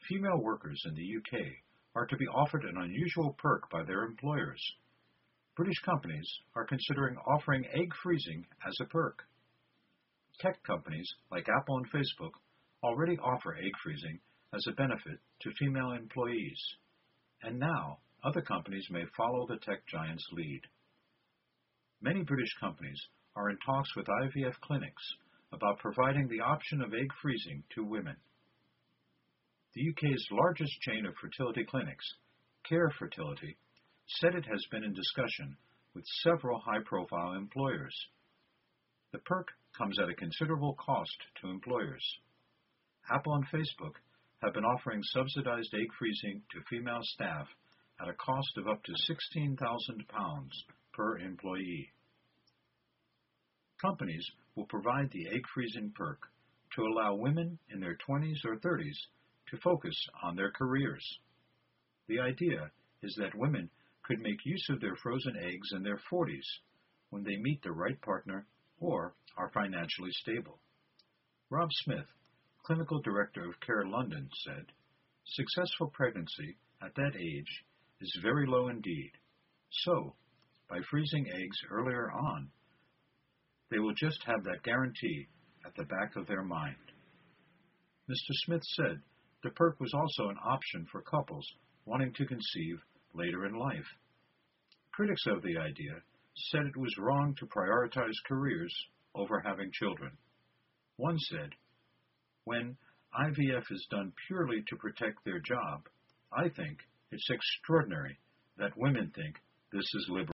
Female workers in the UK are to be offered an unusual perk by their employers. British companies are considering offering egg freezing as a perk. Tech companies like Apple and Facebook already offer egg freezing as a benefit to female employees, and now other companies may follow the tech giant's lead. Many British companies are in talks with IVF clinics about providing the option of egg freezing to women. The UK's largest chain of fertility clinics, Care Fertility, said it has been in discussion with several high-profile employers. The perk comes at a considerable cost to employers. Apple and Facebook have been offering subsidized egg freezing to female staff at a cost of up to £16,000 per employee. Companies will provide the egg freezing perk to allow women in their 20s or 30s to focus on their careers. The idea is that women could make use of their frozen eggs in their 40s when they meet the right partner or are financially stable. Rob Smith, Clinical Director of Care London, said, "Successful pregnancy at that age is very low indeed. So, by freezing eggs earlier on, they will just have that guarantee at the back of their mind." Mr. Smith said the perk was also an option for couples wanting to conceive later in life. Critics of the idea said it was wrong to prioritize careers over having children. One said, "When IVF is done purely to protect their job, I think it's extraordinary that women think this is liberal."